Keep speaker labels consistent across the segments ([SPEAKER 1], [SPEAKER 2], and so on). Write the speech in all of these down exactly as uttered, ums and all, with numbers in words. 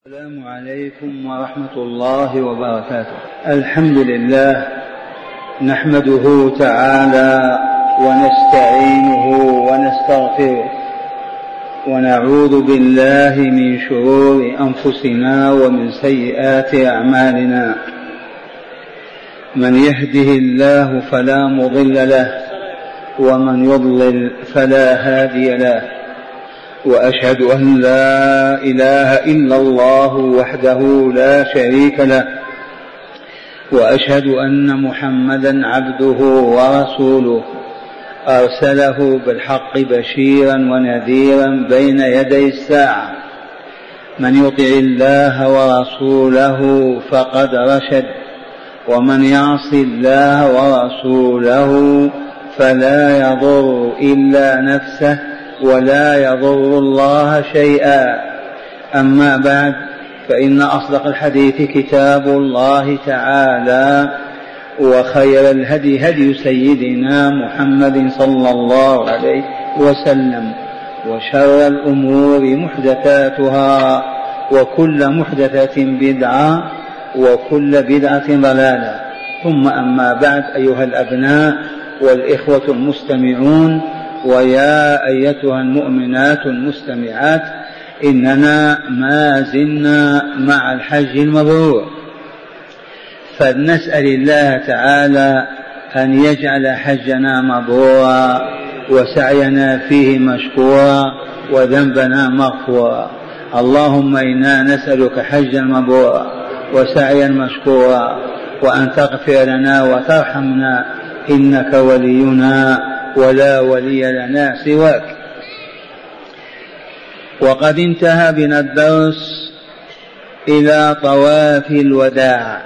[SPEAKER 1] السلام عليكم ورحمة الله وبركاته. الحمد لله نحمده تعالى ونستعينه ونستغفره ونعوذ بالله من شرور أنفسنا ومن سيئات أعمالنا. من يهده الله فلا مضل له ومن يضلل فلا هادي له، وأشهد أن لا إله إلا الله وحده لا شريك له، وأشهد أن محمدا عبده ورسوله أرسله بالحق بشيرا ونذيرا بين يدي الساعة. من يطع الله ورسوله فقد رشد، ومن يعص الله ورسوله فلا يضر إلا نفسه ولا يضر الله شيئا. أما بعد، فإن أصدق الحديث كتاب الله تعالى، وخير الهدي هدي سيدنا محمد صلى الله عليه وسلم، وشر الأمور محدثاتها، وكل محدثة بدعة، وكل بدعة ضلالة. ثم أما بعد، أيها الأبناء والإخوة المستمعون، ويا أيتها المؤمنات المستمعات، إننا ما زلنا مع الحج المبرور، فلنسأل الله تعالى أن يجعل حجنا مبرورا، وسعينا فيه مشكورا، وذنبنا مغفورا. اللهم إنا نسألك حجا مبرورا وسعيا مشكورا، وأن تغفر لنا وترحمنا، إنك ولينا ولا ولي لنا سواك. وقد انتهى بنا الدرس إلى طواف الوداع.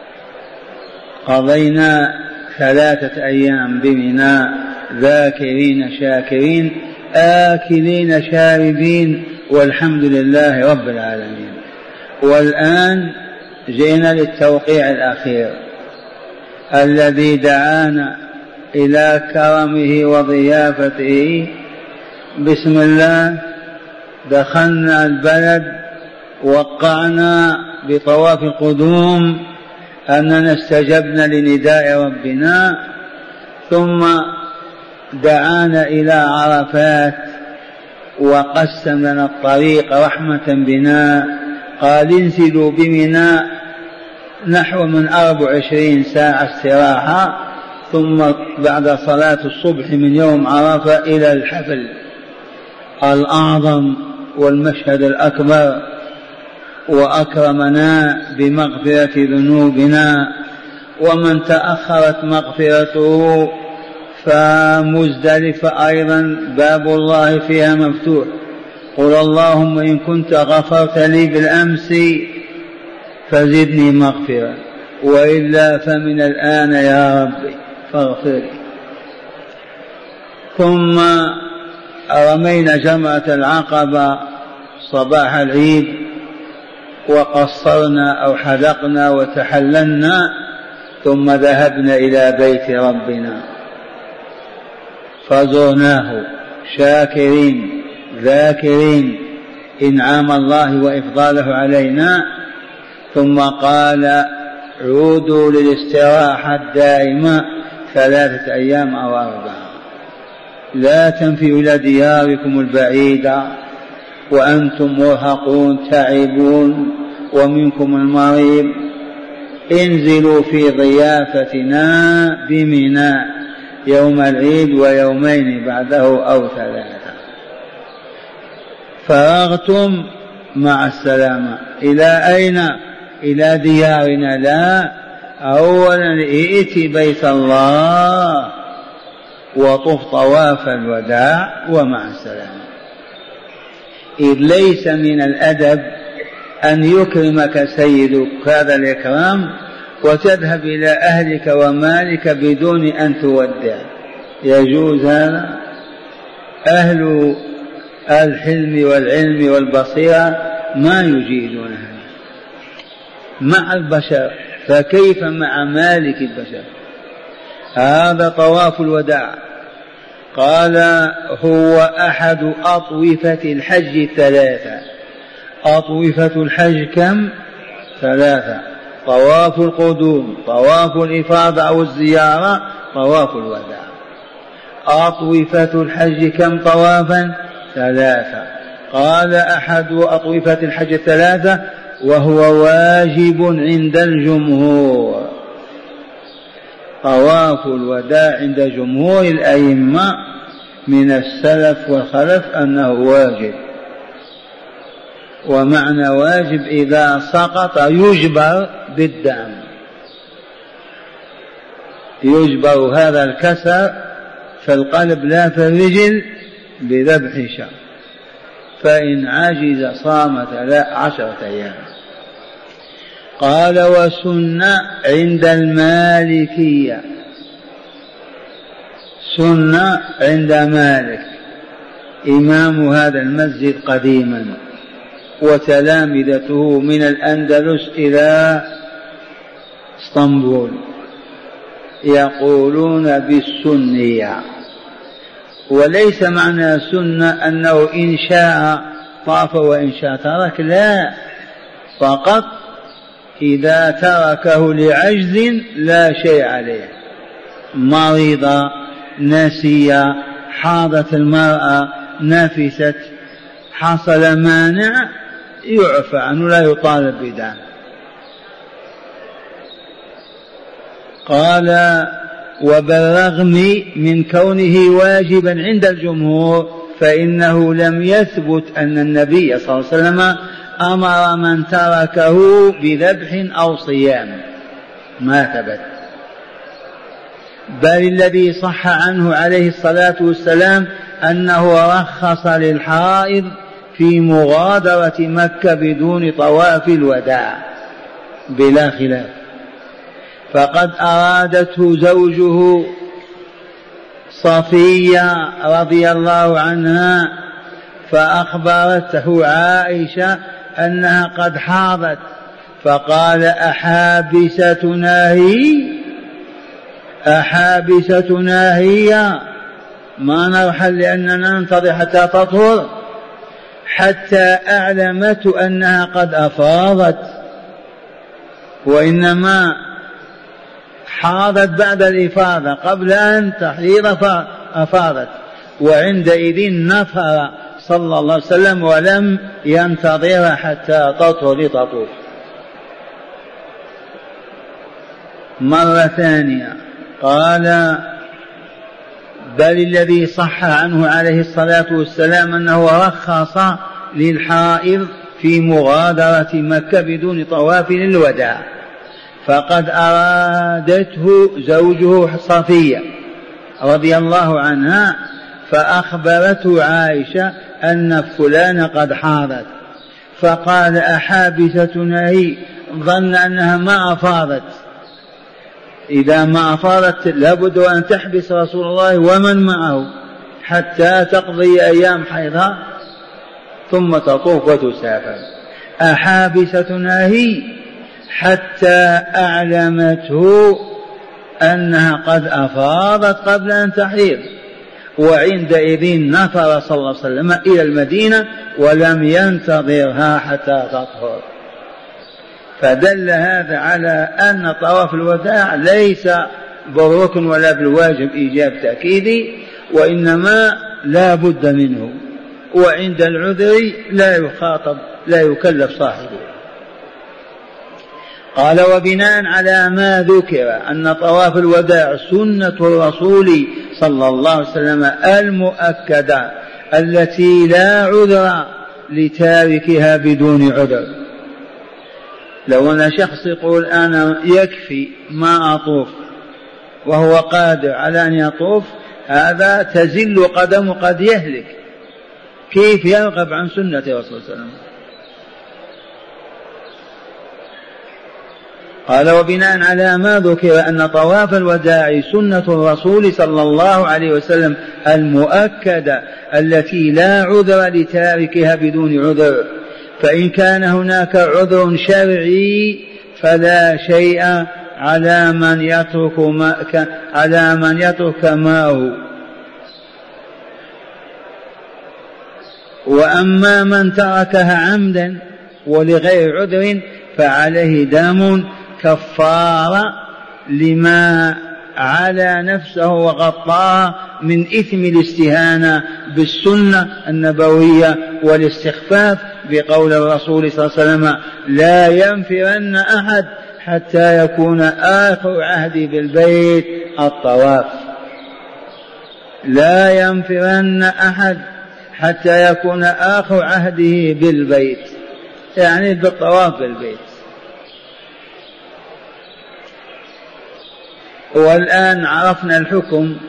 [SPEAKER 1] قضينا ثلاثة أيام بمنى ذاكرين شاكرين آكلين شاربين، والحمد لله رب العالمين. والآن جئنا للتوقيع الأخير الذي دعانا إلى كرمه وضيافته. بسم الله دخلنا البلد، وقعنا بطواف القدوم أننا استجبنا لنداء ربنا، ثم دعانا إلى عرفات وقسم لنا الطريق رحمة بنا. قال انزلوا بمنى نحو من أربع وعشرين ساعة استراحة، ثم بعد صلاة الصبح من يوم عرفة إلى الحفل الأعظم والمشهد الأكبر، وأكرمنا بمغفرة ذنوبنا. ومن تأخرت مغفرته فمزدلفة أيضا باب الله فيها مفتوح. قل اللهم إن كنت غفرت لي بالأمس فزدني مغفرة، وإلا فمن الآن يا ربي فاغفر لي. ثم رمينا جمرة العقبة صباح العيد، وقصرنا أو حلقنا وتحللنا، ثم ذهبنا إلى بيت ربنا فزرناه شاكرين ذاكرين إنعام الله وإفضاله علينا. ثم قال عودوا للاستراحة الدائمة ثلاثة أيام أو أربعة، لا تنفوا إلى دياركم البعيدة وأنتم مرهقون تعبون ومنكم المريض. انزلوا في ضيافتنا بمنى يوم العيد ويومين بعده أو ثلاثة. فرغتم مع السلامة. إلى أين؟ إلى ديارنا؟ لا، أولا ائت بيت الله وطف طواف الوداع ومع السلامة. إذ ليس من الأدب أن يكرمك سيدك هذا الإكرام وتذهب إلى أهلك ومالك بدون أن تودع. يجوز هذا؟ أهل الحلم والعلم والبصيرة ما يجيدون هذا مع البشر، فكيف مع مالك البشر؟ هذا طواف الوداع. قال هو أحد أطوفة الحج الثلاثة: أطوفة الحج كم؟ ثلاثة: طواف القدوم، طواف الإفاضة أو الزيارة، طواف الوداع. أطوفة الحج كم طوافا؟ ثلاثة. قال أحد أطوفة الحج الثلاثة وهو واجب عند الجمهور. طواف الوداع عند جمهور الأئمة من السلف والخلف أنه واجب، ومعنى واجب إذا سقط يجبر بالدم، يجبر هذا الكسر في القلب لا في الرجل بذبح شاة، فإن عجز صام عشرة أيام. قال وسنة عند المالكية، سنة عند مالك إمام هذا المسجد قديما وتلامذته من الأندلس إلى اسطنبول، يقولون بالسنية. وليس معنى سنة أنه إن شاء طاف وإن شاء ترك، لا، فقط إذا تركه لعجز لا شيء عليه، مريضة، نسي، حاضت المرأة، نفست، حصل مانع، يعفى عنه لا يطالب بدم. قال وبالرغم من كونه واجبا عند الجمهور فإنه لم يثبت أن النبي صلى الله عليه وسلم أمر من تركه بذبح أو صيام، ما ثبت، بل الذي صح عنه عليه الصلاة والسلام أنه رخص للحائض في مغادرة مكة بدون طواف الوداع بلا خلاف، فقد أرادته زوجه صفية رضي الله عنها فأخبرته عائشة أنها قد حاضت، فقال أحابستنا هي أحابستنا هي ما نرحل لأننا ننتظر حتى تطهر، حتى أعلمت أنها قد أفاضت، وإنما حاضت بعد الإفاضة، قبل أن تحيض أفاضت، وعندئذ نفر صلى الله عليه وسلم ولم ينتظر حتى تطهر لتطوف. مرة ثانية قال بل الذي صح عنه عليه الصلاة والسلام أنه رخص للحائض في مغادرة مكة بدون طواف للوداع، فقد أرادته زوجه صفية رضي الله عنها فأخبرته عائشة أن فلان قد حاضت، فقال أحابستنا هي، ظن أنها ما أفاضت، إذا ما أفاضت لابد أن تحبس رسول الله ومن معه حتى تقضي أيام حيضها ثم تطوف وتسافر. أحابستنا هي حتى أعلمته أنها قد أفاضت قبل أن تحيض، وعندئذ نفر صلى الله عليه وسلم إلى المدينة ولم ينتظرها حتى تطهر. فدل هذا على أن طواف الوداع ليس بالركن ولا بالواجب إيجاب تأكيدي، وإنما لا بد منه، وعند العذر لا يخاطب لا يكلف صاحبه. قال وبناء على ما ذكر أن طواف الوداع سنة الرسول صلى الله عليه وسلم المؤكدة التي لا عذر لتاركها بدون عذر. لو أن شخص يقول أنا يكفي ما أطوف وهو قادر على أن يطوف، هذا تزل قدم قد يهلك، كيف يرغب عن سنة رسول الله صلى الله عليه وسلم؟ قال وبناء على ما ذكر أن طواف الوداع سنة الرسول صلى الله عليه وسلم المؤكدة التي لا عذر لتاركها بدون عذر، فإن كان هناك عذر شرعي فلا شيء على من يترك ما على من يترك ما هو. وأما من تركها عمدا ولغير عذر فعليه دم كفارة لما على نفسه وغطاه من إثم الاستهانة بالسنة النبوية والاستخفاف بقول الرسول صلى الله عليه وسلم: لا ينفرن أحد حتى يكون آخر عهدي بالبيت الطواف. لا ينفرن أحد حتى يكون آخر عهده بالبيت، يعني بالطواف بالبيت. والآن عرفنا الحكم.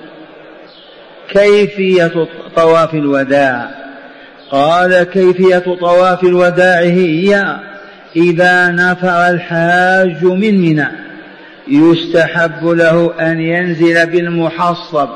[SPEAKER 1] كيفية طواف الوداع؟ قال: كيفية طواف الوداع هي إذا نفر الحاج من منى يستحب له أن ينزل بالمحصب.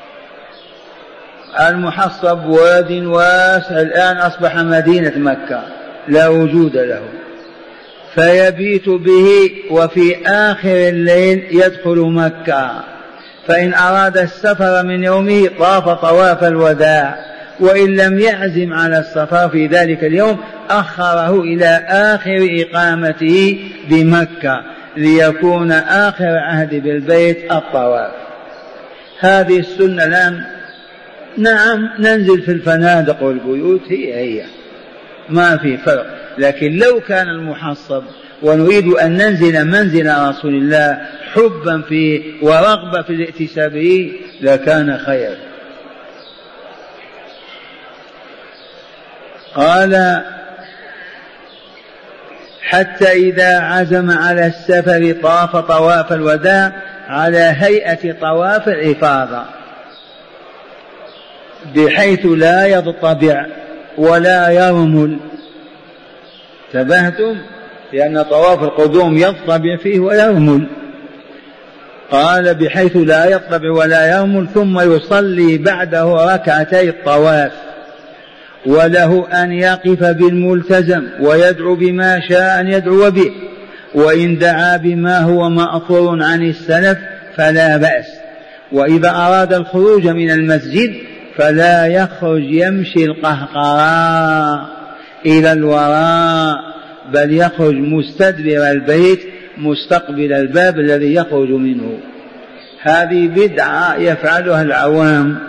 [SPEAKER 1] المحصب واد واسع الآن أصبح مدينة مكة لا وجود له، فيبيت به وفي آخر الليل يدخل مكة. فإن أراد السفر من يومه طاف طواف الوداع، وإن لم يعزم على السفر في ذلك اليوم أخره إلى آخر إقامته بمكة ليكون آخر عهد بالبيت الطواف. هذه السنة الآن نعم ننزل في الفنادق والبيوت هي هي ما في فرق، لكن لو كان المحصب ونريد أن ننزل منزل رسول الله حبا فيه ورغبة في الائتساب به لكان خير. قال: حتى إذا عزم على السفر طاف طواف الوداع على هيئة طواف الإفاضة، بحيث لا يضطبع ولا يرمل. تبهتم؟ لأن طواف القدوم يضطبع فيه ويرمل. قال: بحيث لا يضطبع ولا يرمل، ثم يصلي بعده ركعتي الطواف، وله أن يقف بالملتزم ويدعو بما شاء أن يدعو به، وإن دعا بما هو مأثور عن السلف فلا بأس. وإذا أراد الخروج من المسجد فلا يخرج يمشي القهقراء إلى الوراء، بل يخرج مستدبر البيت مستقبل الباب الذي يخرج منه. هذه بدعة يفعلها العوام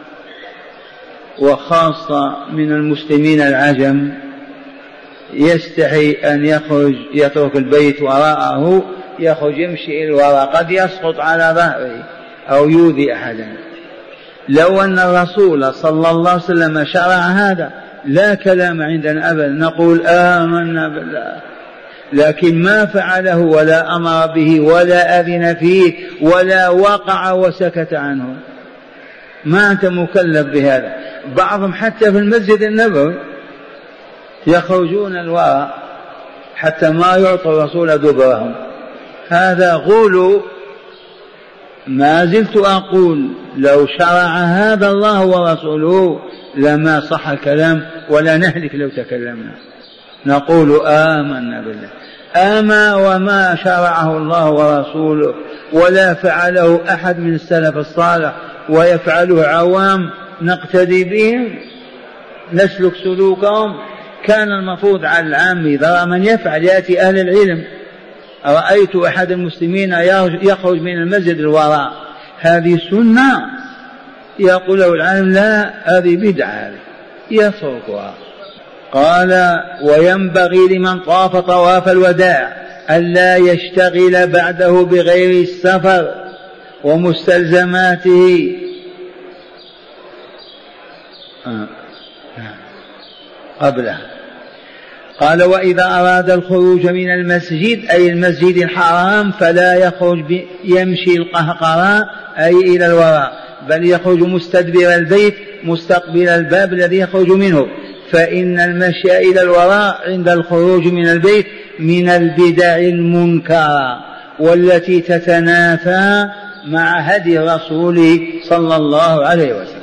[SPEAKER 1] وخاصة من المسلمين العجم، يستحي أن يخرج يترك البيت وراءه يخرج يمشي إلى الوراء، قد يسقط على ظهره أو يؤذي أحدا. لو أن الرسول صلى الله عليه وسلم شرع هذا لا كلام عندنا أبدا، نقول آمنا بالله، لكن ما فعله ولا أمر به ولا أذن فيه ولا وقع وسكت عنه. ما أنت مكلف بهذا. بعضهم حتى في المسجد النبوي يخرجون الوراء حتى ما يعطوا الرسول دبرهم. هذا غلو. ما زلت أقول لو شرع هذا الله ورسوله لما صح الكلام ولا نهلك لو تكلمنا. نقول آمنا بالله. أما وما شرعه الله ورسوله ولا فعله أحد من السلف الصالح ويفعله عوام نقتدي بهم نسلك سلوكهم. كان المفروض على العام إذا من يفعل يأتي أهل العلم. رأيت أحد المسلمين يخرج من المسجد الوراء، هذه سنة؟ يقول له العالم لا، هذه بدعة يتركها. قال: وينبغي لمن طاف طواف الوداع ألا يشتغل بعده بغير السفر ومستلزماته. آه. قبلها قال: وإذا أراد الخروج من المسجد أي المسجد الحرام فلا يخرج يمشي القهقراء أي إلى الوراء، بل يخرج مستدبر البيت مستقبل الباب الذي يخرج منه، فإن المشي إلى الوراء عند الخروج من البيت من البدع المنكرة والتي تتنافى مع هدي الرسول صلى الله عليه وسلم.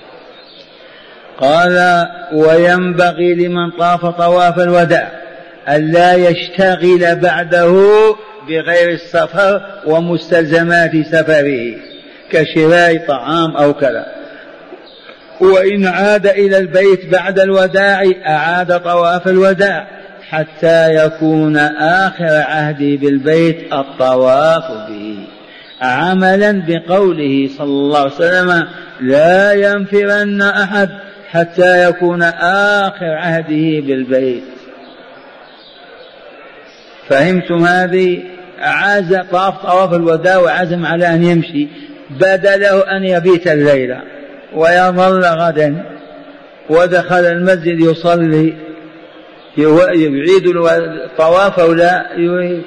[SPEAKER 1] قال: وينبغي لمن طاف طواف الوداع ألا يشتغل بعده بغير السفر ومستلزمات سفره كشراء طعام أو كذا. وإن عاد إلى البيت بعد الوداع أعاد طواف الوداع، حتى يكون آخر عهدي بالبيت الطواف به، عملا بقوله صلى الله عليه وسلم لا ينفرن أحد حتى يكون آخر عهده بالبيت. فهمتم هذه؟ عاز طاف طواف الوداع وعزم على أن يمشي، بدله أن يبيت الليلة ويظل غدا، ودخل المسجد يصلي، يعيد الطواف أو لا يريد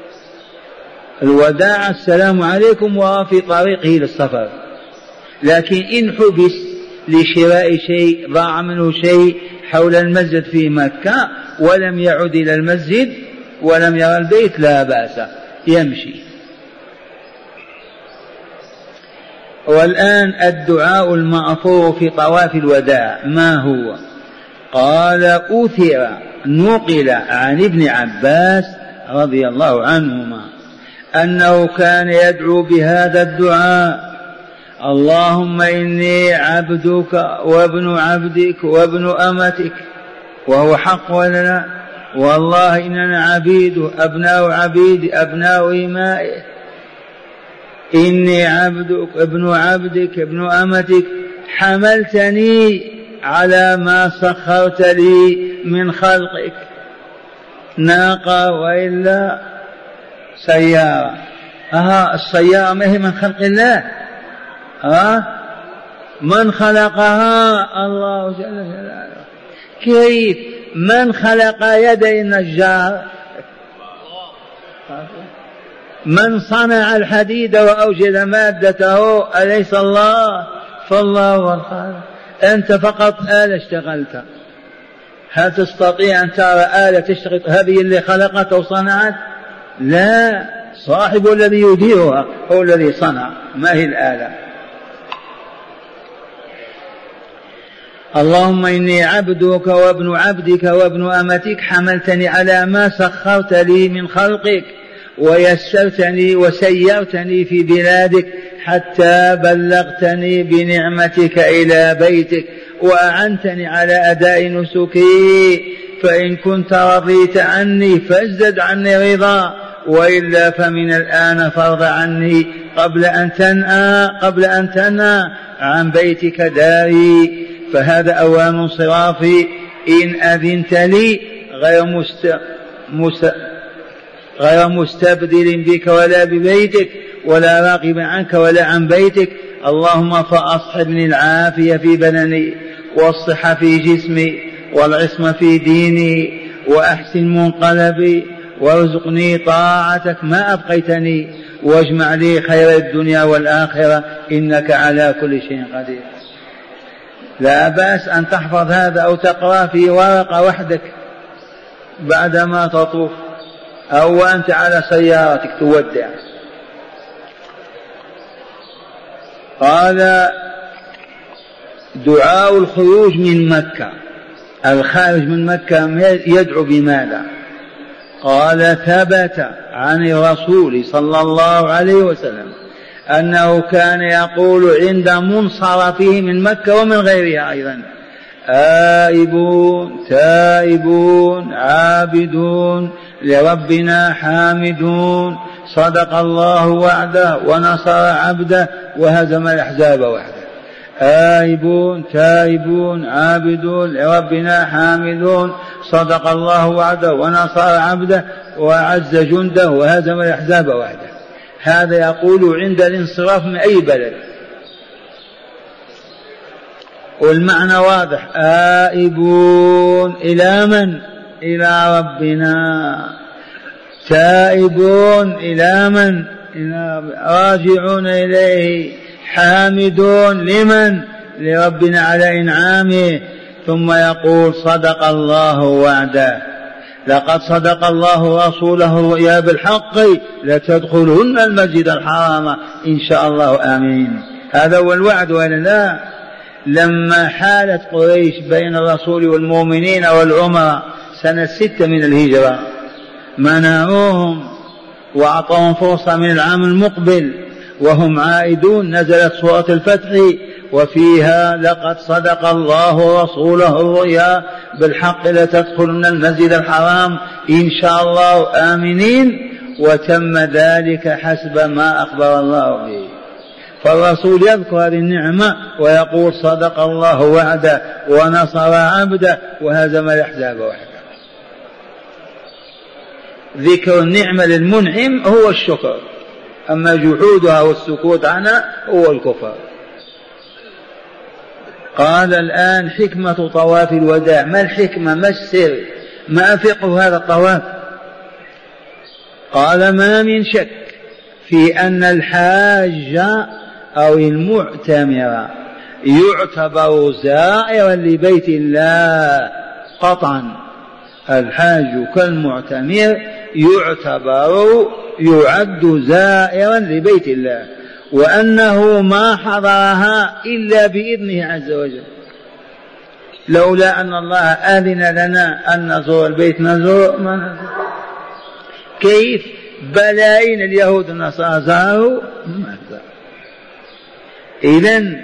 [SPEAKER 1] الوداع السلام عليكم وفي طريقه للسفر. لكن إن حبس لشراء شيء ضاع منه شيء حول المسجد في مكة ولم يعد إلى المسجد ولم يرى البيت لا بأس يمشي. والآن الدعاء المأثور في طواف الوداع ما هو؟ قال أثر نقل عن ابن عباس رضي الله عنهما أنه كان يدعو بهذا الدعاء: اللهم إني عبدك وابن عبدك وابن أمتك، وهو حق ولا لا؟ والله إننا عبيد أبناء عبيد أبناء إمائه، إني عبدك ابن عبدك ابن أمتك، حملتني على ما سخرت لي من خلقك، ناقة وإلا سيارة. آه السيارة ما هي من خلق الله؟ آه من خلقها؟ الله جل جلاله. كيف؟ من خلق يدي النجار؟ من صنع الحديد وأوجد مادته أليس الله؟ فالله هو الخالق. أنت فقط آلة اشتغلت. هل تستطيع أن ترى آلة تشتغل هذه اللي خلقت وصنعت؟ لا، صاحب الذي يديرها هو الذي صنع، ما هي الآلة. اللهم إني عبدك وابن عبدك وابن أمتك، حملتني على ما سخرت لي من خلقك، ويسرتني وسيرتني في بلادك حتى بلغتني بنعمتك إلى بيتك، وأعنتني على أداء نسكي، فإن كنت رضيت عني فازدد عني رضا، وإلا فمن الآن فارض عني قبل أن تنأى قبل أن تنأى عن بيتك داري، فهذا أوان انصرافي، إن أذنت لي غير مست... مست... غير مستبدل بك ولا ببيتك، ولا راغب عنك ولا عن بيتك. اللهم فأصحبني العافية في بدني، والصحة في جسمي، والعصمة في ديني، وأحسن منقلبي، وارزقني طاعتك ما أبقيتني، واجمع لي خير الدنيا والآخرة، إنك على كل شيء قدير. لا بأس أن تحفظ هذا أو تقرأ في ورقة وحدك بعدما تطوف، أو أنت على سيارتك تودع. قال دعاء الخروج من مكة، الخارج من مكة يدعو بماذا؟ قال ثبت عن الرسول صلى الله عليه وسلم أنه كان يقول عند منصرفه من مكة ومن غيرها أيضا: آئبون تائبون عابدون لربنا حامدون، صدق الله وعده ونصر عبده وهزم الأحزاب وحده. آئبون تائبون عابدون لربنا حامدون، صدق الله وعده ونصر عبده وعز جنده وهزم الأحزاب وحده. هذا يقول عند الانصراف من أي بلد، والمعنى واضح: آئبون إلى من؟ إلى ربنا. تائبون إلى من؟ إلى راجعون إليه. حامدون لمن؟ لربنا على إنعامه. ثم يقول: صدق الله وعده، لقد صدق الله رسوله الرؤيا بالحق لتدخلن المسجد الحرام إن شاء الله آمين. هذا هو الوعد ولا لا؟ لما حالت قريش بين الرسول والمؤمنين والعمراء سنة ستة من الهجرة منعوهم وأعطوهم فرصة من العام المقبل وهم عائدون، نزلت سورة الفتح: وفيها لقد صدق الله رسوله الرؤيا بالحق لتدخلن المسجد الحرام إن شاء الله آمنين، وتم ذلك حسب ما أخبر الله به. فالرسول يذكر هذه النعمة ويقول صدق الله وعده ونصر عبده وهزم الأحزاب وحده. ذكر النعمة للمنعم هو الشكر، أما جحودها والسكوت عنها هو الكفر. قال الآن حكمة طواف الوداع. ما الحكمة؟ ما السر؟ ما فقه هذا الطواف؟ قال ما من شك في أن الحاج أو المعتمر يعتبر زائرا لبيت الله قطعا. الحاج كالمعتمر يعتبر يعد زائرا لبيت الله، وأنه ما حضرها إلا بإذنه عز وجل. لولا أن الله أذن لنا أن نزور البيت نزور ما نزور. كيف؟ بلايين اليهود والنصارى زاروا ما زاروا. إذن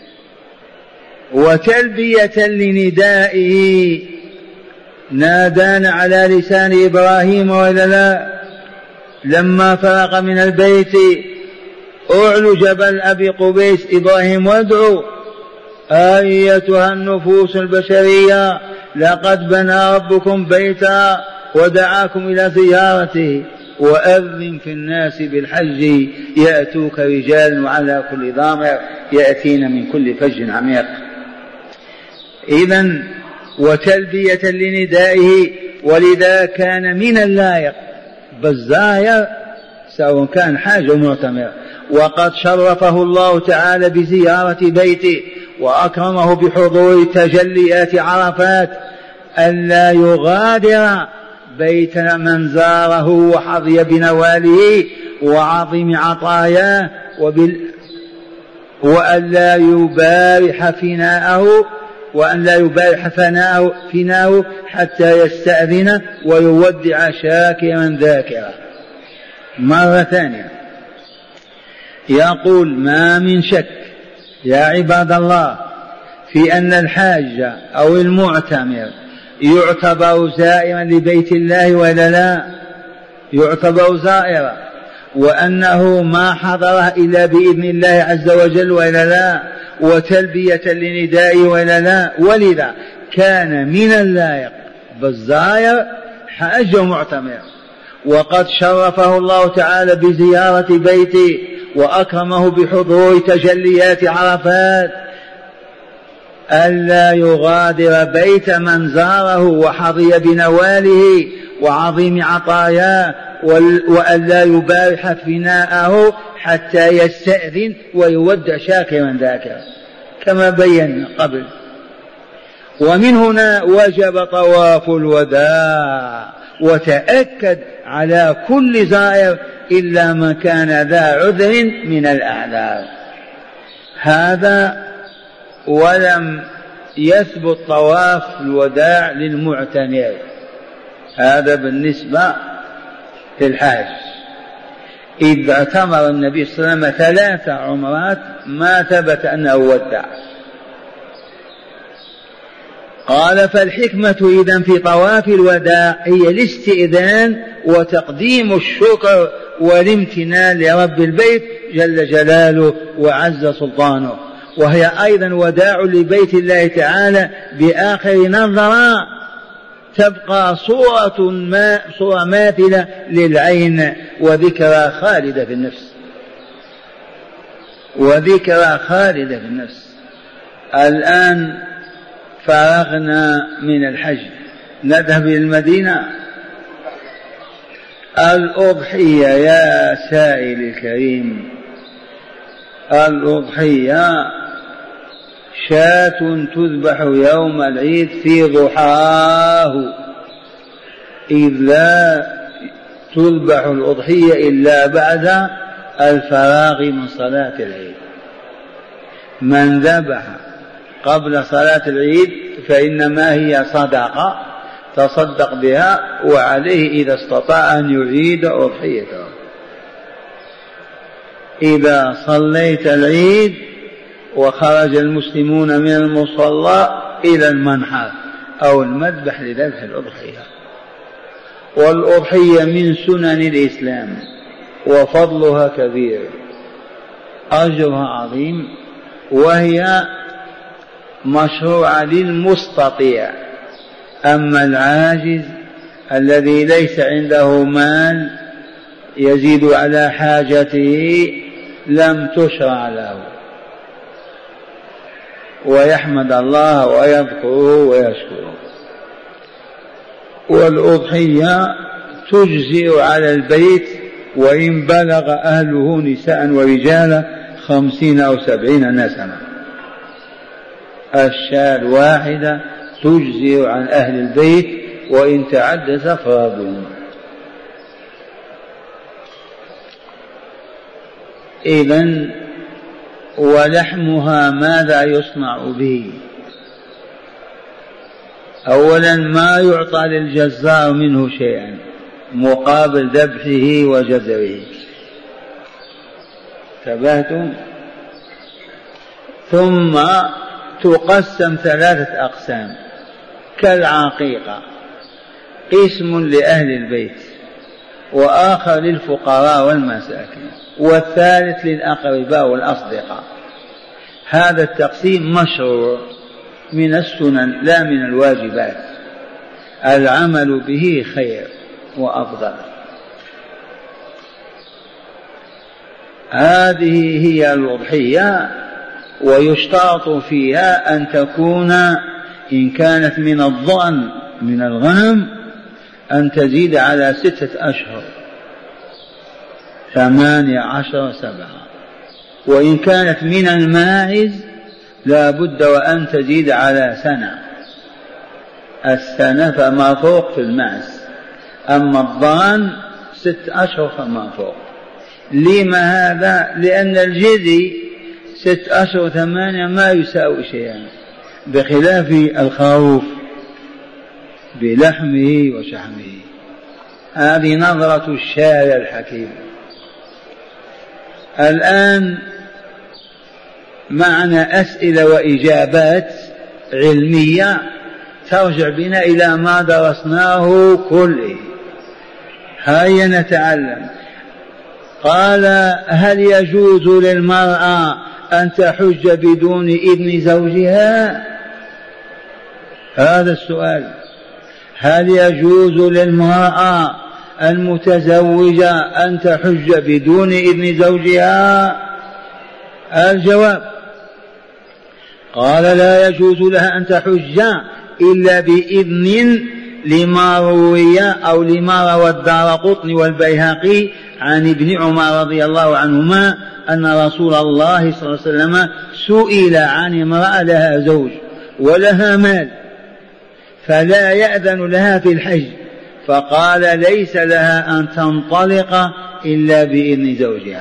[SPEAKER 1] وتلبية لندائه نادانا على لسان إبراهيم وإلا لا؟ لما فرغ من البيت أعلو جبل أبي قبيس إبراهيم وادعوا أيتها النفوس البشرية لقد بنى ربكم بيتا ودعاكم إلى زيارته وأذن في الناس بالحج يأتوك رجال وعلى كل ضامر يأتين من كل فج عميق. إذن وتلبية لندائه، ولذا كان من اللائق بالزائر سواء كان حاج أو معتمر. وقد شرفه الله تعالى بزيارة بيته وأكرمه بحضور تجليات عرفات ألا يغادر بيت من زاره وحظي بنواله وعظيم عطاياه وبال... وألا يبارح فناءه وأن لا يبارح فناءه, فناءه حتى يستأذن ويودع شاكرا ذاكرا. مرة ثانية يقول ما من شك يا عباد الله في أن الحاج أو المعتمر يعتبر زائرا لبيت الله ولا لا؟ يعتبر زائرا، وأنه ما حضره إلا بإذن الله عز وجل ولا لا؟ وتلبية لندائه ولا لا؟ ولذا كان من اللائق بالزائر حاج ومعتمر. وقد شرفه الله تعالى بزيارة بيته وأكرمه بحضور تجليات عرفات ألا يغادر بيت من زاره وحظي بنواله وعظيم عطاياه وألا يبارح فناءه حتى يستأذن ويودع شاكرا ذاكرا كما بينا قبل. ومن هنا وجب طواف الوداع، وتأكد على كل زائر إلا من كان ذا عذر من الأعذار. هذا ولم يثبت طواف الوداع للمعتمر، هذا بالنسبة للحاج. إذ اعتمر النبي صلى الله عليه وسلم ثلاث عمرات ما ثبت أنه ودع. قال فالحكمة إذن في طواف الوداع هي الاستئذان وتقديم الشكر والامتنان لرب البيت جل جلاله وعز سلطانه، وهي أيضا وداع لبيت الله تعالى بآخر نظرة تبقى صورة, ما صورة ماثلة للعين وذكرى خالدة في النفس وذكرى خالدة في النفس. الآن فرغنا من الحج نذهب إلى المدينة. الأضحية يا سائل الكريم، الأضحية شاة تذبح يوم العيد في ضحاه، إذ لا تذبح الأضحية إلا بعد الفراغ من صلاة العيد. من ذبح قبل صلاة العيد فإنما هي صدقة تصدق بها، وعليه إذا استطاع أن يعيد أضحيته. إذا صليت العيد وخرج المسلمون من المصلى إلى المنحر أو المذبح لذبح الأضحية. والأضحية من سنن الإسلام وفضلها كبير، أجرها عظيم، وهي مشروعة للمستطيع. أما العاجز الذي ليس عنده مال يزيد على حاجته لم تشرع له، ويحمد الله ويذكره ويشكره. والأضحية تجزئ على البيت وإن بلغ أهله نساء ورجالا خمسين أو سبعين نسمة. الشاة الواحدة تجزئ عن أهل البيت وإن تعدد أفرادهم. إذن ولحمها ماذا يصنع به؟ أولا ما يعطى للجزار منه شيئا مقابل ذبحه وجزره، تبهتم. ثم تقسم ثلاثة أقسام كالعقيقة، قسم لأهل البيت وآخر للفقراء والمساكين والثالث للأقرباء والأصدقاء. هذا التقسيم مشروع من السنن لا من الواجبات، العمل به خير وأفضل. هذه هي الأضحية، ويشترط فيها أن تكون إن كانت من الضأن من الغنم أن تزيد على ستة أشهر، ثمانية عشر سبعة. وإن كانت من الماعز لا بد وأن تزيد على سنة، السنة فما فوق في المعز، أما الضان ست أشهر فما فوق. لما هذا؟ لأن الجدي ست أشهر ثمانية ما يساوي شيئا، بخلاف الخروف بلحمه وشحمه. هذه نظرة الشارع الحكيم. الآن معنا أسئلة وإجابات علمية ترجع بنا إلى ما درسناه كله. هيا نتعلم. قال: هل يجوز للمرأة أن تحج بدون إذن زوجها؟ هذا السؤال. هل يجوز للمرأة المتزوجة أن تحج بدون إذن زوجها؟ الجواب: قال: لا يجوز لها أن تحج إلا بإذن، لما روي أو لما روى الدارقطني والبيهقي عن ابن عمر رضي الله عنهما أن رسول الله صلى الله عليه وسلم سئل عن امرأة لها زوج ولها مال فلا يأذن لها في الحج، فقال: ليس لها أن تنطلق إلا بإذن زوجها.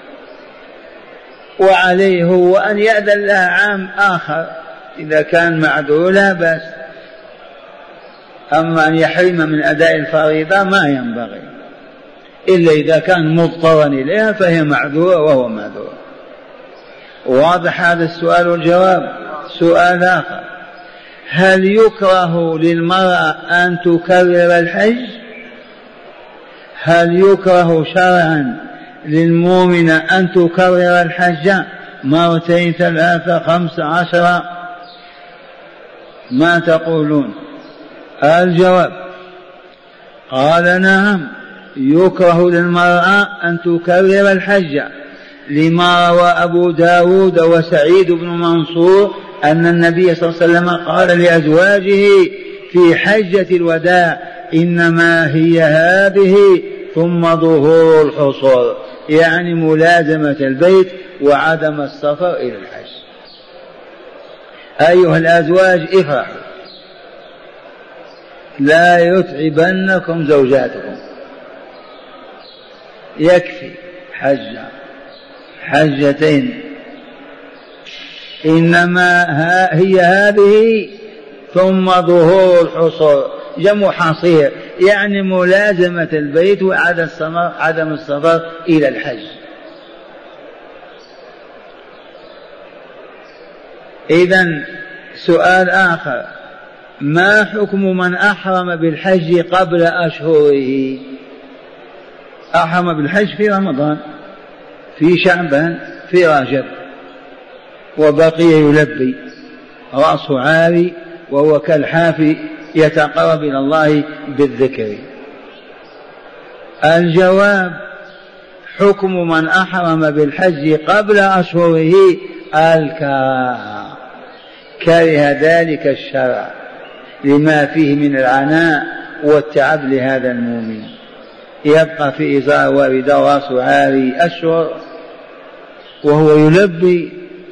[SPEAKER 1] وعليه هو أن يأذن لها عام آخر إذا كان معذور لا بأس، أما أن يحرم من أداء الفريضة ما ينبغي إلا إذا كان مضطرا إليها فهي معذورة وهو معذور. واضح هذا السؤال والجواب. سؤال آخر: هل يكره للمرأة أن تكرر الحج؟ هل يكره شرعا للمؤمنة أن تكرر الحج مرتين ثلاثة خمس عشرة؟ ما تقولون؟ الجواب: قال: نعم، يكره للمرأة أن تكرر الحج، لما روى أبو داود وسعيد بن منصور أن النبي صلى الله عليه وسلم قال لأزواجه في حجة الوداع: إنما هي هذه ثم ظهور الحصول، يعني ملازمة البيت وعدم السفر إلى الحج. أيها الأزواج افرحوا، لا يتعبنكم زوجاتكم، يكفي حجة حجتين، إنما هي هذه ثم ظهور الحصول، جمع حصير، يعني ملازمة البيت وعدم السفر إلى الحج. إذن سؤال آخر: ما حكم من أحرم بالحج قبل أشهره؟ أحرم بالحج في رمضان، في شعبان، في رجب، وبقي يلبي رأسه عاري وهو كالحافي يتقرب إلى الله بالذكر. الجواب: حكم من أحرم بالحج قبل أشهره الكراهة، كره ذلك الشرع لما فيه من العناء والتعب لهذا المؤمن، يبقى في إزار واردة ورأسه عاري أشهر وهو يلبي.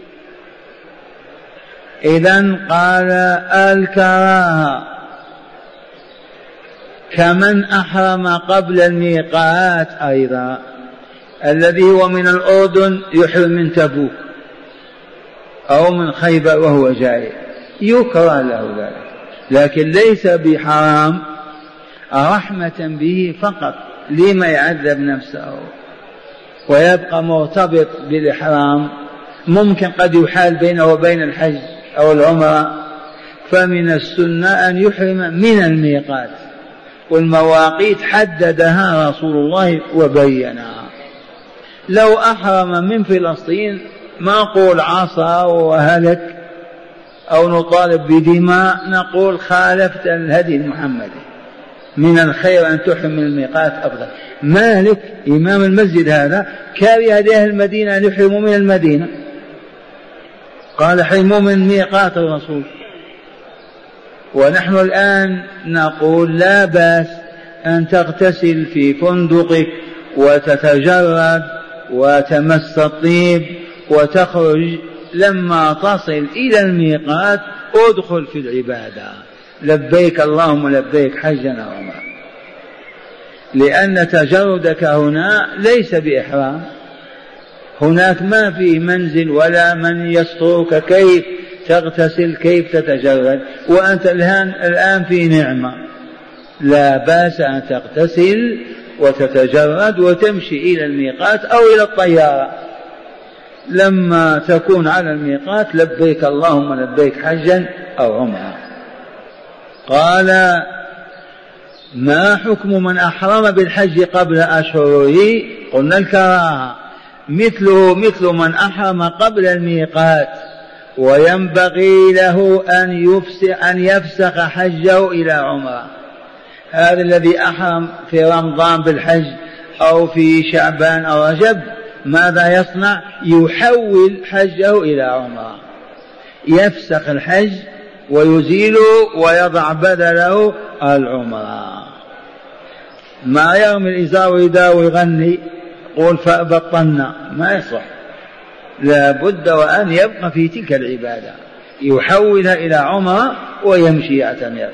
[SPEAKER 1] إذن قال الكراهة كمن أحرم قبل الميقات أيضا، الذي هو من الأردن يحرم من تبوك أو من خيبر وهو جاي، يكره له ذلك، لكن ليس بحرام، رحمة به فقط، لما يعذب نفسه ويبقى مرتبط بالإحرام. ممكن قد يحال بينه وبين الحج أو العمرة، فمن السنة أن يحرم من الميقات، والمواقيت حددها رسول الله وبينها. لو أحرم من فلسطين ما نقول عصى وهلك أو نطالب بدماء، نقول خالفت الهدي المحمدي، من الخير أن تحرم من الميقات أفضل. مالك إمام المسجد هذا كاره أهل المدينة أن يحرموا من المدينة، قال حرموا من ميقات الرسول. ونحن الآن نقول لا بأس أن تغتسل في فندقك وتتجرد وتمس الطيب وتخرج، لما تصل إلى الميقات ادخل في العبادة، لبيك اللهم لبيك حجا وعمرة، لأن تجردك هنا ليس بإحرام، هناك ما في منزل ولا من يسترك كيف تغتسل كيف تتجرد، وأنت الآن, الآن في نعمة، لا بأس أن تغتسل وتتجرد وتمشي إلى الميقات أو إلى الطيارة، لما تكون على الميقات لبيك اللهم لبيك حجا أو عمرة. قال: ما حكم من أحرم بالحج قبل أشهره؟ قلنا الكراهة، مثله مثل من أحرم قبل الميقات، وينبغي له أن يفسخ, أن يفسخ حجه إلى عمرة. هذا الذي أحرم في رمضان بالحج أو في شعبان أو رجب ماذا يصنع؟ يحول حجه إلى عمرة، يفسخ الحج ويزيله ويضع بدله العمرة. ما يرمي الإزار ويداوي ويغني قول فبطلنا، ما يصح، لا بد وأن يبقى في تلك العبادة، يحولها إلى عمرة ويمشي يعتمر،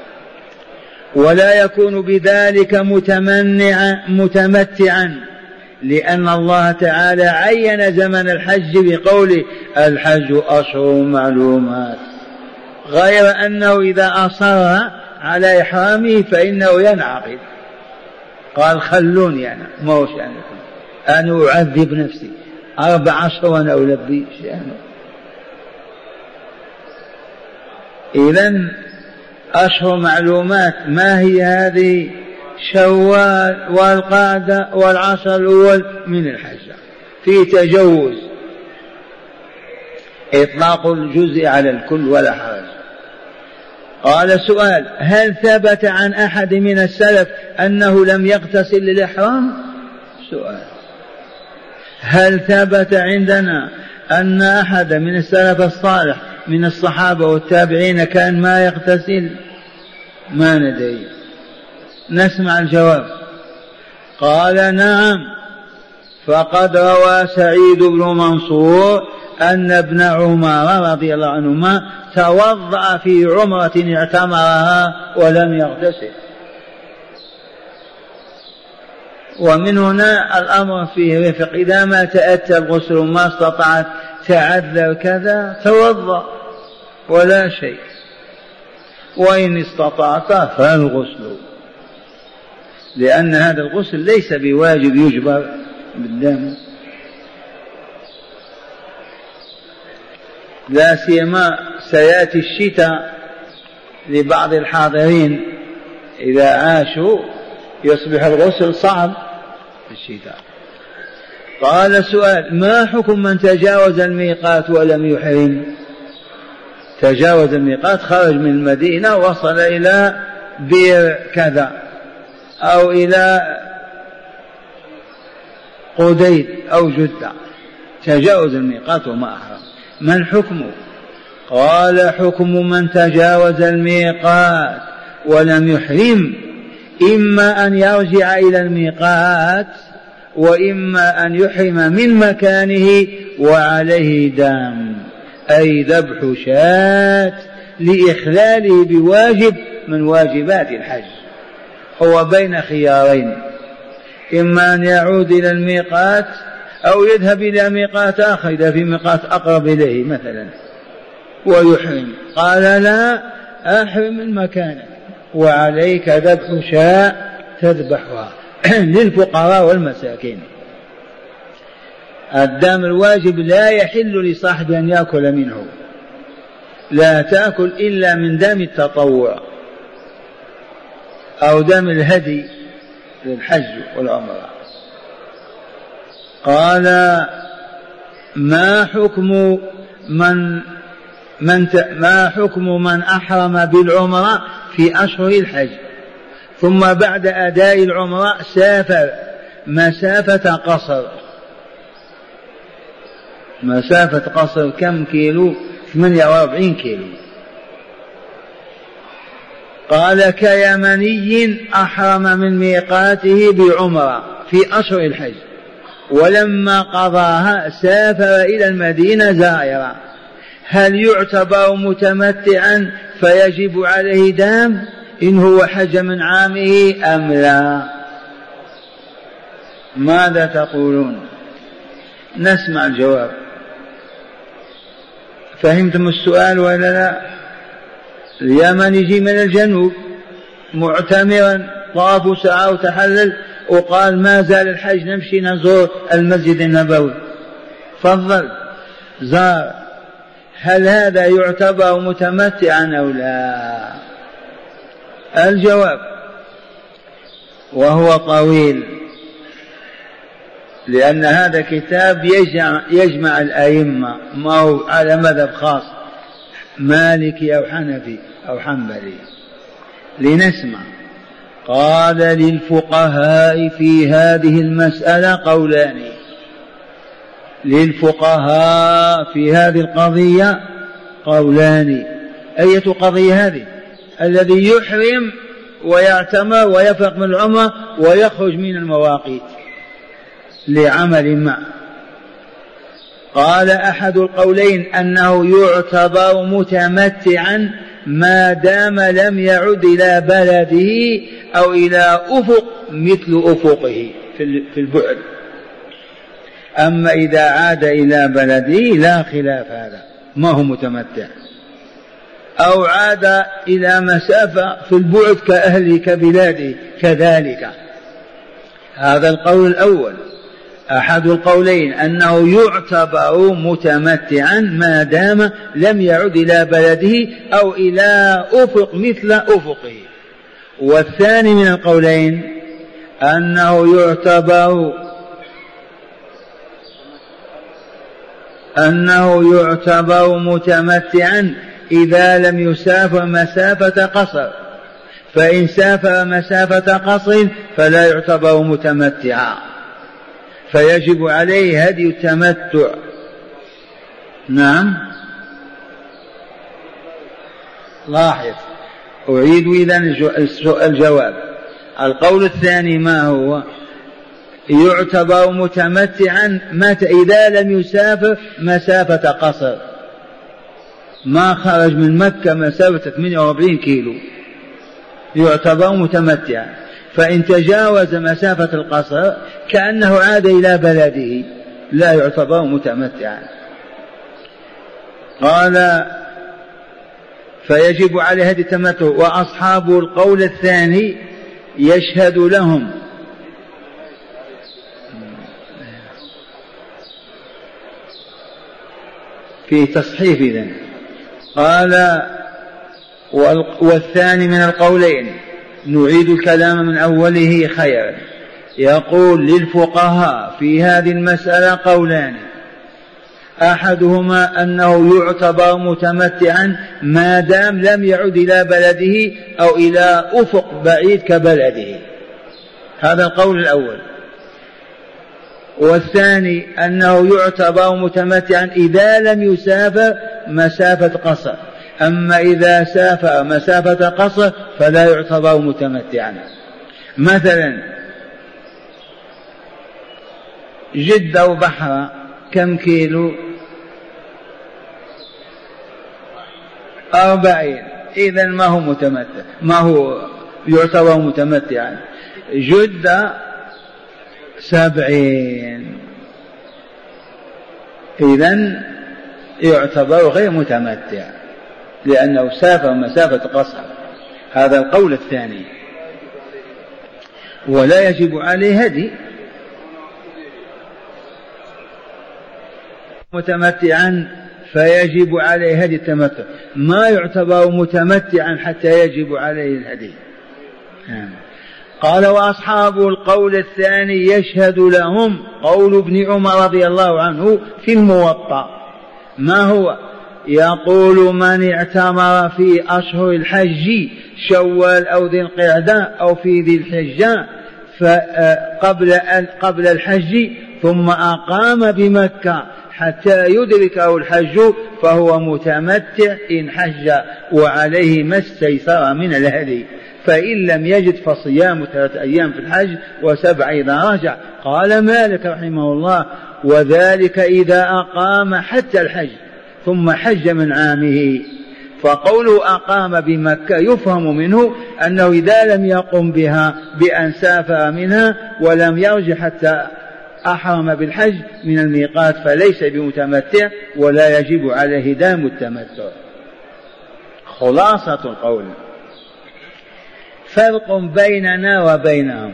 [SPEAKER 1] ولا يكون بذلك متمنعا متمتعا، لأن الله تعالى عين زمن الحج بقوله الحج أشهر معلومات، غير أنه إذا أصر على إحرامه فإنه ينعقد، قال خلوني أنا موش يعني أنا أعذب نفسي أربع أشهر وأنا ألبي شأنه. إذن أشهر معلومات، ما هي هذه؟ شوال والقعدة والعشر الأول من الحج، في تجوز، إطلاق الجزء على الكل ولا حرج. قال سؤال: هل ثبت عن أحد من السلف أنه لم يغتسل للإحرام؟ سؤال: هل ثبت عندنا أن أحد من السلف الصالح من الصحابة والتابعين كان ما يغتسل؟ ما ندري، نسمع الجواب. قال: نعم، فقد روى سعيد بن منصور أن ابن عمر رضي الله عنهما توضأ في عمرة اعتمرها ولم يغتسل. ومن هنا الأمر فيه رفق، إذا ما تأتى الغسل ما استطعت تعذر كذا توضأ ولا شيء، وإن استطعت فالغسل، لأن هذا الغسل ليس بواجب يجبر بالدم. لا سيما سيأتي الشتاء لبعض الحاضرين إذا عاشوا يصبح الغسل صعب في الشتاء. قال سؤال: ما حكم من تجاوز الميقات ولم يحرم؟ تجاوز الميقات، خرج من المدينة وصل إلى بئر كذا أو إلى قديد أو جدة، تجاوز الميقات وما أحرم، من حكمه؟ قال: حكم من تجاوز الميقات ولم يحرم إما أن يرجع إلى الميقات وإما أن يحرم من مكانه وعليه دم، أي ذبح شاة لإخلاله بواجب من واجبات الحج. هو بين خيارين: إما أن يعود إلى الميقات أو يذهب إلى ميقات آخر إذا في ميقات أقرب إليه مثلا ويحرم. قال: لا، أحرم من مكانك وعليك ذبح شاة تذبحها للفقراء والمساكين. الدم الواجب لا يحل لصاحب أن يأكل منه، لا تأكل إلا من دم التطوع أو دم الهدي للحج والعمرة. قال: ما حكم من من ما حكم من أحرم بالعمرة في أشهر الحج ثم بعد أداء العمرة سافر مسافة قصر؟ مسافة قصر كم كيلو؟ ثمانية وأربعين كيلو. قال: كيمني أحرم من ميقاته بعمرة في أشهر الحج ولما قضاها سافر إلى المدينة زائرا، هل يعتبر متمتعا فيجب عليه دم إن هو حج من عامه أم لا؟ ماذا تقولون؟ نسمع الجواب. فهمتم السؤال ولا لا؟ اليمن يجي من الجنوب معتمرا، طاف سعى وتحلل وقال ما زال الحج نمشي نزور المسجد النبوي، فضل زار، هل هذا يعتبر متمتعا أو لا؟ الجواب وهو طويل، لأن هذا كتاب يجمع, يجمع الأئمة، ما هو على مذهب خاص مالكي أو حنفي أو حنبلي. لنسمع. قال: للفقهاء في هذه المسألة قولان. للفقهاء في هذه القضية قولان. أية قضية هذه؟ الذي يحرم ويعتمر ويفرق من العمرة ويخرج من المواقيت لعمل ما. قال: أحد القولين أنه يعتبر متمتعا ما دام لم يعد إلى بلده أو إلى أفق مثل أفقه في البعد، أما إذا عاد إلى بلده لا خلاف، هذا ما هو متمتع، أو عاد إلى مسافة في البعد كأهله كبلاده كذلك. هذا القول الأول. أحد القولين أنه يعتبر متمتعا ما دام لم يعد إلى بلده أو إلى أفق مثل أفقه. والثاني من القولين أنه يعتبر أنه يعتبر متمتعا إذا لم يسافر مسافة قصر، فإن سافر مسافة قصر فلا يعتبر متمتعا، فيجب عليه هدي التمتع. نعم. لاحظ، أعيد إذن الجواب. القول الثاني ما هو؟ يعتبر متمتعا متى؟ إذا لم يسافر مسافة قصر، ما خرج من مكة مسافة ثمانية وأربعين كيلو، يعتبر متمتعا. فإن تجاوز مسافة القصر كأنه عاد إلى بلده، لا يعتبر متمتعا. قال: فيجب عليه هدي التمتع. وأصحاب القول الثاني يشهد لهم في تصحيف إذن. قال والثاني من القولين، نعيد الكلام من أوله خيرا. يقول للفقهاء في هذه المسألة قولان، أحدهما أنه يعتبر متمتعا ما دام لم يعد إلى بلده أو إلى أفق بعيد كبلده، هذا القول الأول. والثاني أنه يعتبر متمتعا إذا لم يسافر مسافة قصر، أما إذا سافر مسافة قصر فلا يعتبر متمتعا. مثلا جدة وبحرة كم كيلو؟ أربعين، إذن ما هو متمتع، ما هو يعتبر متمتعا. جدة سبعين، إذن يعتبر غير متمتع لأنه سافر مسافة قصر، هذا القول الثاني. ولا يجب عليه هدي، متمتعا فيجب عليه هدي التمتع، ما يعتبر متمتعا حتى يجب عليه الهدي. قال وأصحاب القول الثاني يشهد لهم قول ابن عمر رضي الله عنه في الموطأ. ما هو؟ يقول من اعتمر في أشهر الحج شوال أو ذي القعدة أو في ذي الحجة قبل قبل الحج ثم أقام بمكة حتى يدركه الحج فهو متمتع إن حج وعليه ما استيسر من الهدي، فإن لم يجد فصيام ثلاثة أيام في الحج وسبع إذا رجع. قال مالك رحمه الله وذلك إذا أقام حتى الحج ثم حج من عامه. فقوله أقام بمكة يفهم منه أنه إذا لم يقم بها بأن سافر منها ولم يرجع حتى أحرم بالحج من الميقات فليس بمتمتع ولا يجب عليه دام التمتع. خلاصة القول فرق بيننا وبينهم.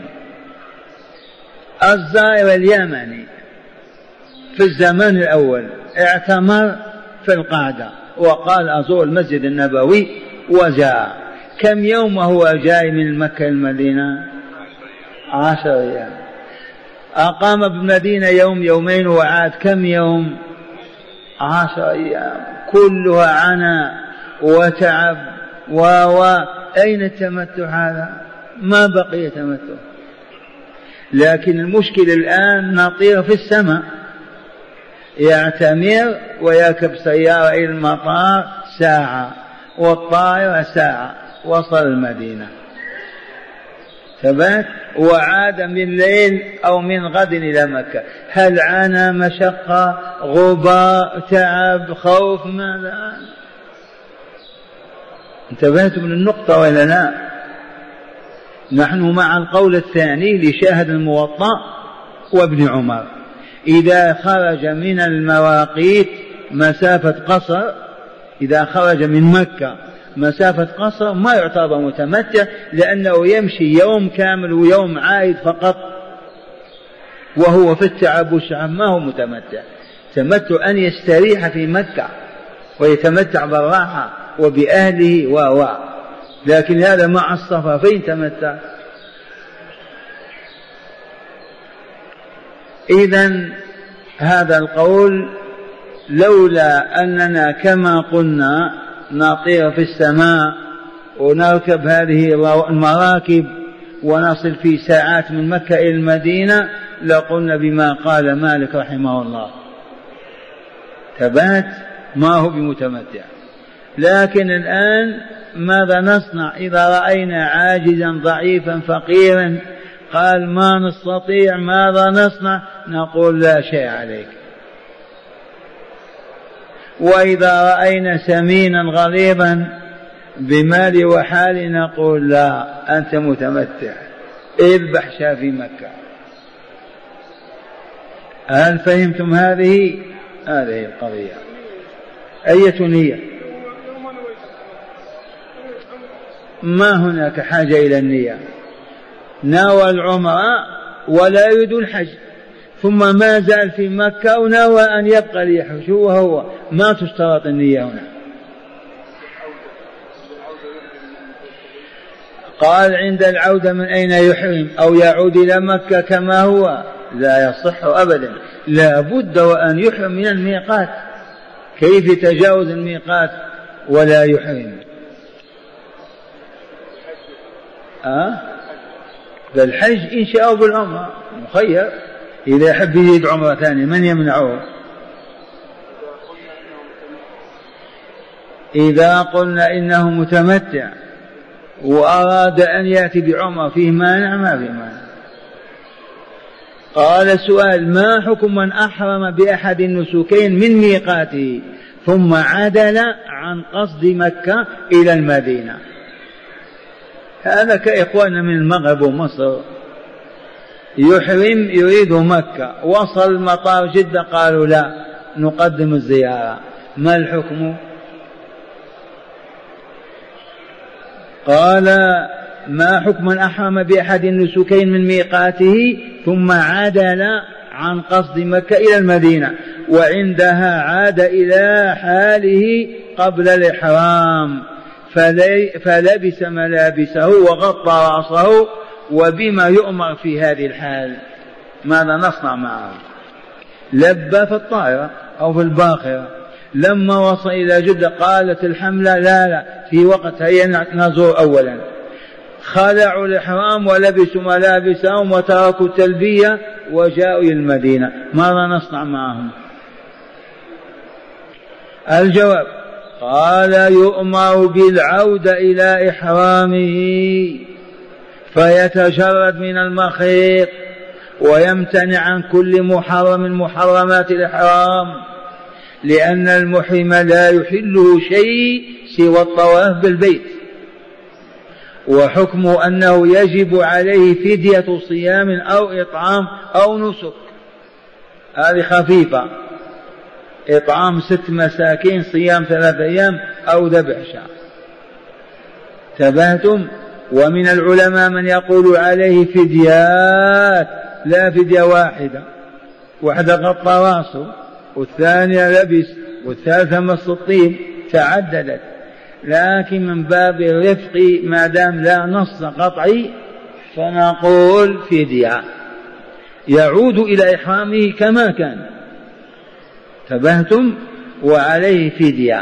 [SPEAKER 1] الزائر اليمني في الزمان الأول اعتمر في القعدة وقال أزور المسجد النبوي وجاء، كم يوم وهو جاي من مكة المدينة؟ عشر أيام. أقام بالمدينة يوم يومين وعاد كم يوم؟ عشر أيام، كلها عنا وتعب و أين التمتع هذا؟ ما بقي تمتع. لكن المشكلة الآن نطير في السماء، يعتمر ويركب سيارة إلى المطار ساعة والطائرة ساعة وصل المدينة ثبات وعاد من ليل أو من غد إلى مكة. هل عانى مشقة غبار تعب خوف ماذا؟ انتبهتم من النقطة ولا لا؟ نحن مع القول الثاني لشاهد الموطأ وابن عمر، إذا خرج من المواقيت مسافة قصر، إذا خرج من مكة مسافة قصر ما يعتبر متمتع لأنه يمشي يوم كامل ويوم عائد فقط وهو في التعب والشعب، ما هو متمتع. تمتع أن يستريح في مكة ويتمتع بالراحة وبأهله و لكن هذا مع السفر فين تمتع؟ إذن هذا القول لولا أننا كما قلنا نطير في السماء ونركب هذه المراكب ونصل في ساعات من مكة إلى المدينة لقلنا بما قال مالك رحمه الله ثبات ما هو بمتمتع. لكن الآن ماذا نصنع إذا رأينا عاجزا ضعيفا فقيرا قال ما نستطيع ماذا نصنع؟ نقول لا شيء عليك. وإذا رأينا سمينا غليظا بمال وحال نقول لا أنت متمتع اذبح شاة في مكة. هل فهمتم هذه هذه القضية؟ أية نية؟ ما هناك حاجة إلى النية. نوى العمرة ولا يريد الحج ثم ما زال في مكة ونوى أن يبقى ليحج هو هو ما تشترط النية هنا. قال عند العودة من أين يحرم أو يعود إلى مكة كما هو؟ لا يصح أبدا، لا بد وأن يحرم من الميقات. كيف يتجاوز الميقات ولا يحرم؟ أه؟ بالحج إن شاء بالعمرة مخير، إذا يحب يزيد عمرة ثانية من يمنعه؟ إذا قلنا إنه متمتع وأراد أن يأتي بعمرة فيه مانع؟ ما في مانع. قال سؤال: ما حكم من أحرم بأحد النسكين من ميقاته ثم عدل عن قصد مكة إلى المدينة؟ هذا كإخواننا من المغرب ومصر، يحرم يريد مكة، وصل مطار جدة قالوا لا نقدم الزيارة، ما الحكم؟ قال: ما حكم من أحرم بأحد النسكين من ميقاته ثم عدل عن قصد مكة إلى المدينة وعندها عاد إلى حاله قبل الإحرام فلبس ملابسه وغطى رأسه، وبما يؤمر في هذه الحال؟ ماذا نصنع معه؟ لبى في الطائرة أو في الباخرة، لما وصل إلى جدة قالت الحملة لا لا في وقت هيا نزور أولا، خلعوا الإحرام ولبسوا ملابسهم وتركوا التلبية وجاءوا إلى المدينة، ماذا نصنع معهم؟ الجواب: قال: يؤمر بالعودة إلى إحرامه فيتجرد من المخيط ويمتنع عن كل محرم من محرمات الإحرام، لأن المحرم لا يحله شيء سوى الطواف بالبيت، وحكمه أنه يجب عليه فدية صيام أو إطعام أو نسك، هذه خفيفة، إطعام ست مساكين، صيام ثلاثة أيام، أو ذبح شاة. تبهتم؟ ومن العلماء من يقول عليه فديات، لا فدية واحدة، واحدة غطى راسه والثانية لبس والثالثة مس الطيب، تعددت، لكن من باب الرفق ما دام لا نص قطعي فنقول فدية، يعود إلى إحرامه كما كان. تبهتم؟ وعليه فدية.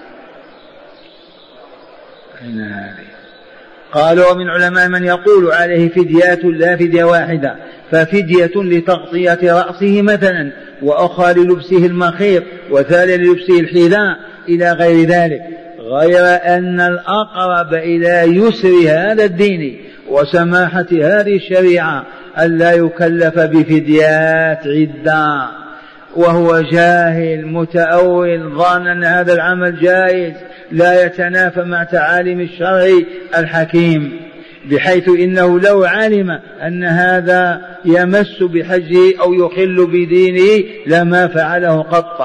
[SPEAKER 1] قالوا: ومن علماء من يقول عليه فديات لا فدية واحدة، ففدية لتغطية رأسه مثلا، وأخرى للبسه المخيط، وثالث للبسه الحذاء، إلى غير ذلك، غير أن الأقرب إلى يسر هذا الدين وسماحة هذه الشريعة ألا يكلف بفديات عدة، وهو جاهل متأول ظان أن هذا العمل جائز لا يتنافى مع تعاليم الشرع الحكيم، بحيث إنه لو علم أن هذا يمس بحجه أو يخل بدينه لما فعله قط.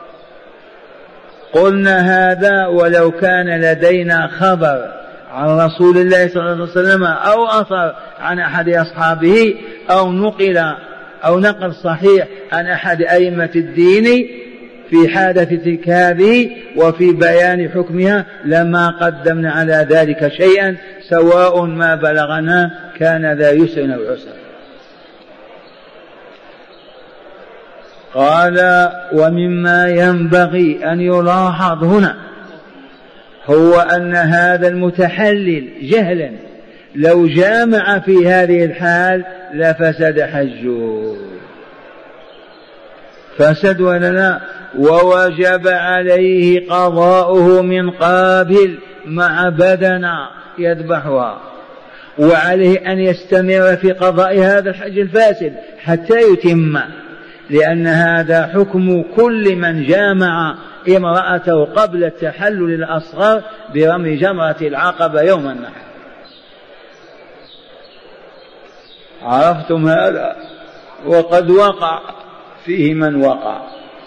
[SPEAKER 1] قلنا هذا ولو كان لدينا خبر عن رسول الله صلى الله عليه وسلم أو أثر عن أحد أصحابه أو نقل أو نقل صحيح عن أحد أئمة الدين في حادثة هذه وفي بيان حكمها لما قدمنا على ذلك شيئا، سواء ما بلغنا كان ذا يسر أو عسر. قال: ومما ينبغي أن يلاحظ هنا هو أن هذا المتحلل جهلا لو جامع في هذه الحال لفسد حجه، فسد ولا لا؟ ووجب عليه قضاؤه من قابل مع بدنة يذبحها، وعليه أن يستمر في قضاء هذا الحج الفاسد حتى يتم، لأن هذا حكم كل من جامع امرأته قبل التحلل الأصغر برمي جمرة العقبة يوم النحر. عرفتم هذا؟ وقد وقع فيه من وقع،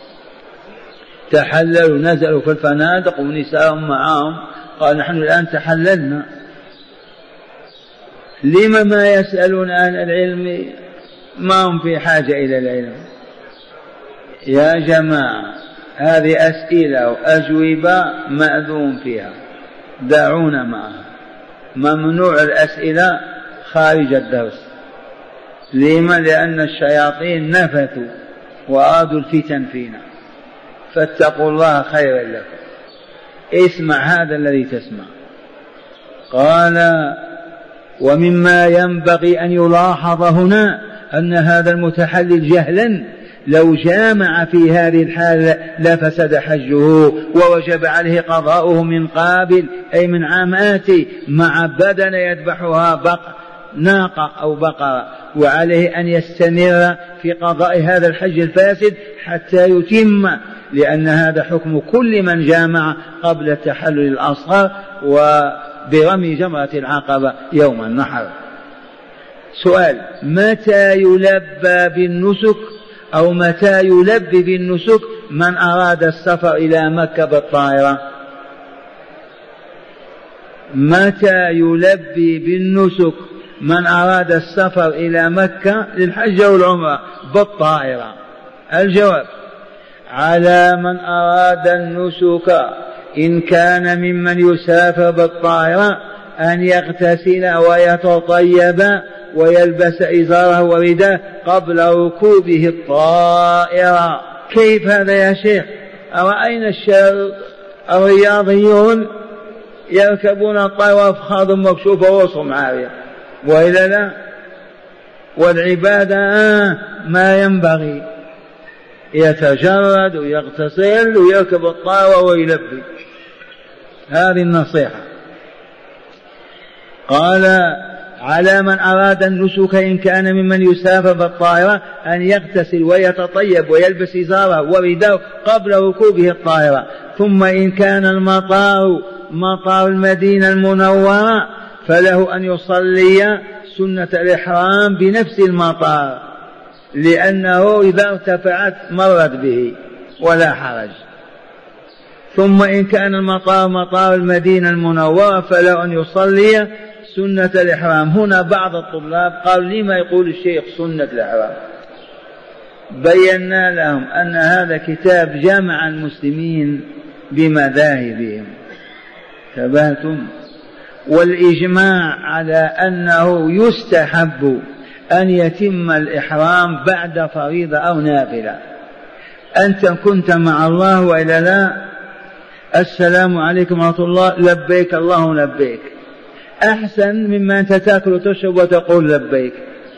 [SPEAKER 1] تحللوا نزلوا في الفنادق ونساءهم معهم، قال: نحن الآن تحللنا. لما ما يسألون عن العلم ما هم في حاجة إلى العلم. يا جماعة هذه أسئلة وأجوبة مأذون فيها، دعونا معها. ممنوع الأسئلة خارج الدرس. لما؟ لأن الشياطين نفثوا وأرادوا الفتن فينا، فاتقوا الله خيرا لكم. اسمع هذا الذي تسمع. قال: ومما ينبغي أن يلاحظ هنا أن هذا المتحلل جهلا لو جامع في هذه الحالة لفسد حجه ووجب عليه قضاؤه من قابل أي من عام آتي مع بدن يذبحها بق ناقة أو بقرة، وعليه أن يستمر في قضاء هذا الحج الفاسد حتى يتم، لأن هذا حكم كل من جامع قبل التحلل الأصغر وبرمي جمرة العقبة يوم النحر. سؤال: متى يلبى بالنسك أو متى يلبي بالنسك من أراد السفر إلى مكة بالطائرة؟ متى يلبي بالنسك من أراد السفر إلى مكة للحج والعمرة بالطائرة؟ الجواب: على من أراد النسك إن كان ممن يسافر بالطائرة أن يغتسل ويتطيب ويلبس إزاره ورداه قبل ركوبه الطائرة. كيف هذا يا شيخ؟ أرأينا الرياضيون يركبون الطائرة وأفخاذ مكشوفة ورؤوسهم عارية، وإلا لا؟ والعبادة آه ما ينبغي، يتجرد ويغتسل ويركب الطائرة ويلبي. هذه النصيحة. قال: على من أراد النسك إن كان ممن يسافر بالطائرة أن يغتسل ويتطيب ويلبس إزاره ورداءه قبل ركوبه الطائرة. ثم إن كان المطار مطار المدينة المنورة فله أن يصلي سنة الإحرام بنفس المطار، لأنه إذا ارتفعت مرت به ولا حرج. ثم إن كان المطار مطار المدينة المنورة فله أن يصلي سنة الإحرام. هنا بعض الطلاب قالوا: لما يقول الشيخ سنة الإحرام؟ بينا لهم أن هذا كتاب جمع المسلمين بمذاهبهم، تبهتم، والإجماع على أنه يستحب أن يتم الإحرام بعد فريضة أو نافلة. أنت كنت مع الله وإلا لا؟ السلام عليكم ورحمة الله، لبيك اللهم لبيك، أحسن مما أنت تأكل وتشرب وتقول لبيك.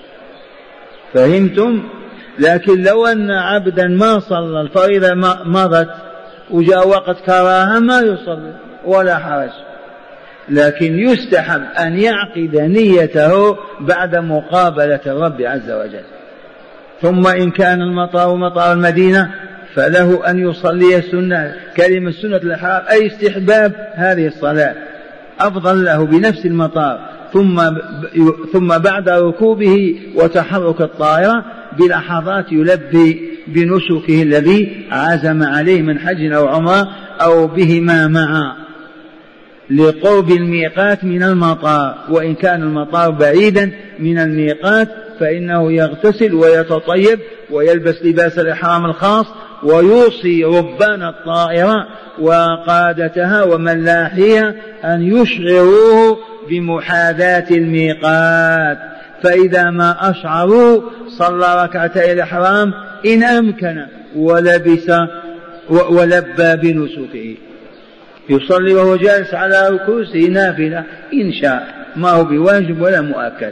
[SPEAKER 1] فهمتم؟ لكن لو أن عبدا ما صلى الفريضة مضت وجاء وقت كراهة ما يصلي ولا حرج، لكن يستحب أن يعقد نيته بعد مقابلة الرب عز وجل. ثم إن كان المطار مطار المدينة فله أن يصلي السنة. كلمة سنة الإحرام أي استحباب هذه الصلاة، أفضل له بنفس المطار. ثم ثم بعد ركوبه وتحرك الطائرة بلحظات يلبي بنسكه الذي عزم عليه من حج أو عمرة أو بهما معا لقرب الميقات من المطار. وإن كان المطار بعيدا من الميقات فإنه يغتسل ويتطيب ويلبس لباس الإحرام الخاص، ويوصي ربان الطائرة وقادتها وملاحيها أن يشعروه بمحاذاة الميقات، فإذا ما أشعروا صلى ركعتي الإحرام إن أمكن ولبس ولبى بنسكه، يصلي وهو جالس على كرسي نافلة إن شاء، ما هو بواجب ولا مؤكد.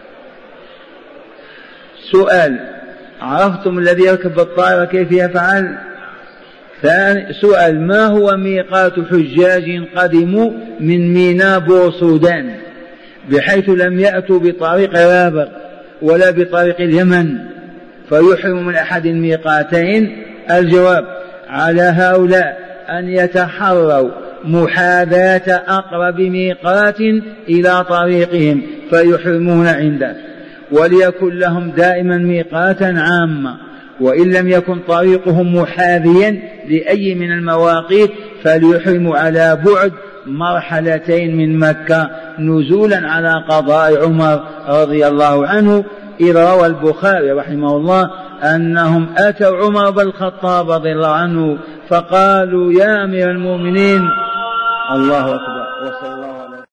[SPEAKER 1] سؤال: عرفتم الذي يركب الطائرة كيف يفعل؟ ثاني سؤال: ما هو ميقات حجاج قدموا من ميناء بورسودان بحيث لم يأتوا بطريق رابغ ولا بطريق اليمن فيحرم من أحد الميقاتين؟ الجواب: على هؤلاء أن يتحروا محاذاة أقرب ميقات إلى طريقهم فيحرمون عنده، وليكن لهم دائما ميقاتا عاما، وإن لم يكن طريقهم محاذيا لأي من المواقيت فليحرموا على بعد مرحلتين من مكة نزولا على قضاء عمر رضي الله عنه إذ روى البخاري رحمه الله أنهم أتوا عمر بن الخطاب رضي الله عنه فقالوا يا أمير المؤمنين الله أكبر